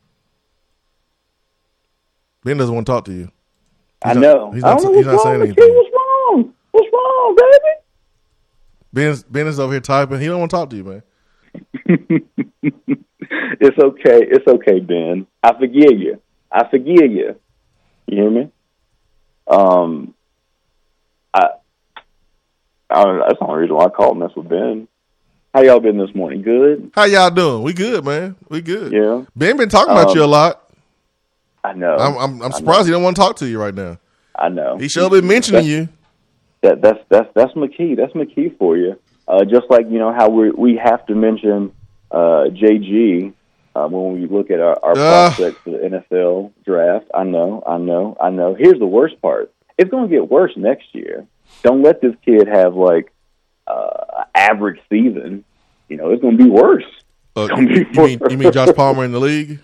Ben doesn't want to talk to you. He's
I
not,
know.
He's
I
not,
don't know
he's
what's
not
wrong
saying
with you.
anything.
What's wrong? What's wrong, baby?
Ben's, Ben is over here typing. He don't want to talk to you, man.
It's okay. It's okay, Ben. I forgive you. I forgive you. You hear me? Um, I, I don't know, that's the only reason why I called mess with Ben. How y'all been this morning? Good?
How y'all doing? We good, man. We good.
Yeah.
Ben been talking about
um,
you a lot.
I know.
I'm I'm, I'm surprised he don't want to talk to you right now.
I know.
He sure been mentioning
that's,
you.
That that's that's that's McKee. That's McKee for you. Uh, just like you know how we we have to mention uh, J G uh, when we look at our, our
uh,
prospects for the N F L draft. I know. I know. I know. Here's the worst part. It's going to get worse next year. Don't let this kid have like uh, average season. You know, it's going to be worse.
Uh,
It's gonna be
you,
worse.
mean, you mean Josh Palmer in the league?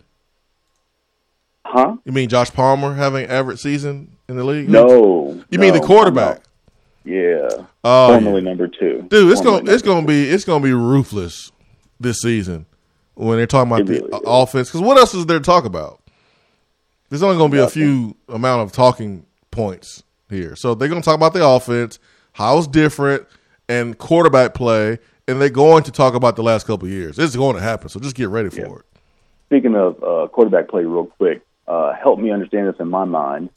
Huh?
You mean Josh Palmer having average season in the league?
No.
You mean
no,
the quarterback?
Yeah.
Oh,
Formerly
yeah.
number two.
Dude, it's
Formerly
gonna it's
number
gonna be it's gonna be ruthless this season when they're talking about
It
the
really is.
offense. Because what else is there to talk about? There's only gonna be a
Nothing.
few amount of talking points here, so they're gonna talk about the offense, how it's different, and quarterback play, and they're going to talk about the last couple of years. It's going to happen, so just get ready for
Yeah.
it.
Speaking of uh, quarterback play, real quick, uh, help me understand this in my mind.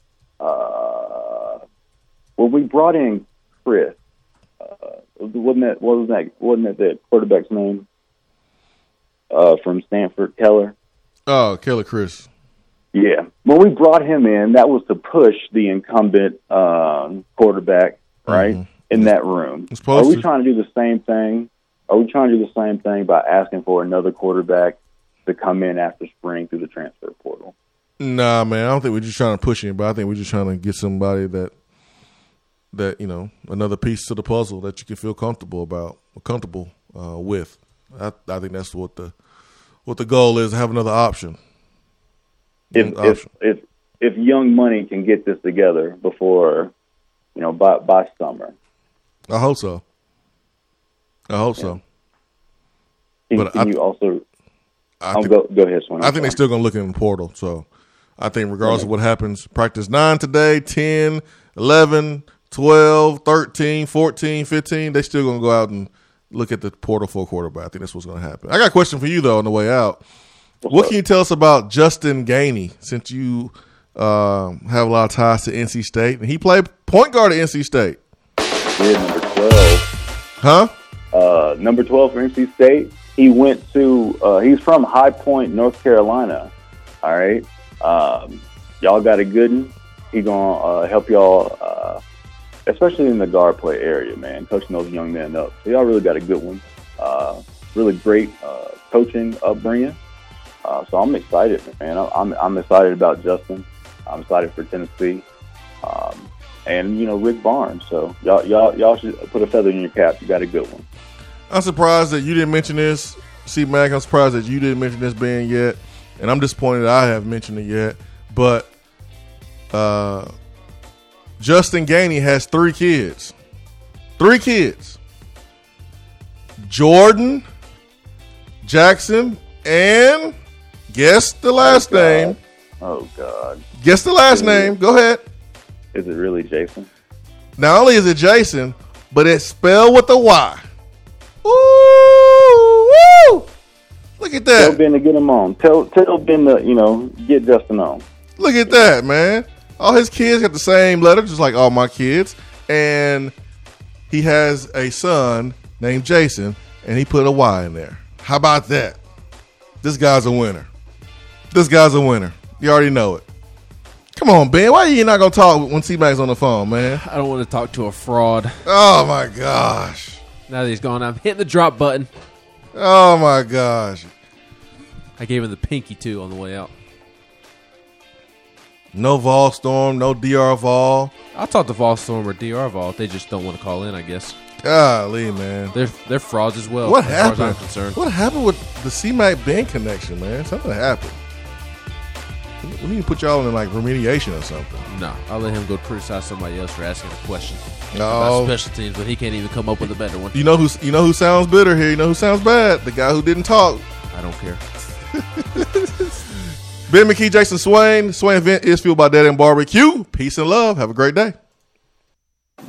Uh, when we brought in Chris, uh, wasn't that wasn't that wasn't that the quarterback's name uh, from Stanford, Keller?
Oh, Keller Chris.
Yeah, when we brought him in, that was to push the incumbent um, quarterback, right,
Mhm.
in that room.
It's
Are
supposed
we
to.
trying to do the same thing? Are we trying to do the same thing by asking for another quarterback to come in after spring through the transfer portal?
Nah, man, I don't think we're just trying to push anybody. I think we're just trying to get somebody that that you know another piece to the puzzle that you can feel comfortable about, comfortable uh, with. I, I think that's what the what the goal is. Have another option.
If
Young
if,
option.
if if Young Money can get this together before, you know, by by summer,
I hope so. I hope so.
can,
But
can
I-
you also?
I
Oh,
think,
go go ahead, Swan.
I think they're still going to look in the portal. So I think regardless of what happens, practice nine today, ten, eleven, twelve, thirteen, fourteen, fifteen, they still going to go out and look at the portal for a quarterback. I think that's what's going to happen. I got a question for you, though, on the way out.
What's
what
up?
can you tell us about Justin Gainey, since you um, have a lot of ties to N C State? And he played point guard at N C State.
Yeah, number twelve.
Huh?
Uh, number twelve for N C State. He went to, uh, he's from High Point, North Carolina. All right. Um, y'all got a good one. He going to uh, help y'all, uh, especially in the guard play area, man, coaching those young men up. So y'all really got a good one. Uh, really great uh, coaching upbringing. Uh, so I'm excited, man. I'm I'm excited about Justin. I'm excited for Tennessee, um, and you know Rick Barnes. So y'all y'all y'all should put a feather in your cap. You got a good one.
I'm surprised that you didn't mention this, C-Mac. I'm surprised that you didn't mention this being yet, and I'm disappointed that I haven't mentioned it yet. But uh, Justin Gainey has three kids. Three kids. Jordan, Jackson, and guess the last
Oh, God.
name.
Oh God.
Guess the last
Is it-
name. Go ahead.
Is it really Jason?
Not only is it Jason, but it's spelled with a Y. Ooh, woo! Look at
Tell
that.
Ben to get him on. Tell tell Ben to you know get Justin on.
Look at that, man. All his kids got the same letter, just like all my kids. And he has a son named Jason, and he put a Y in there. How about that? This guy's a winner. This guy's a winner. You already know it. Come on, Ben. Why are you not going to talk when C-Mac's on the phone, man?
I don't want to talk to a fraud.
Oh, my gosh.
Now that he's gone, I'm hitting the drop button.
Oh, my gosh.
I gave him the pinky, too, on the way out.
No Vol Storm, no D R Vol.
I'll talk to Volstorm or D R Vol. They just don't want to call in, I guess.
Golly, man.
They're they're frauds as well.
What
as far as I'm
happened?
concerned.
What happened with the C-Mac Ben connection, man? Something happened. We need to put y'all in like remediation or something.
No, I'll let him go criticize somebody else for asking a question
No.
about special teams, but he can't even come up with a better one.
You know who you know who sounds bitter here. You know who sounds bad. The guy who didn't talk.
I don't care.
Ben McKee, Jason Swain. Swain event is fueled by Dead End Barbecue. Peace and love. Have a great day.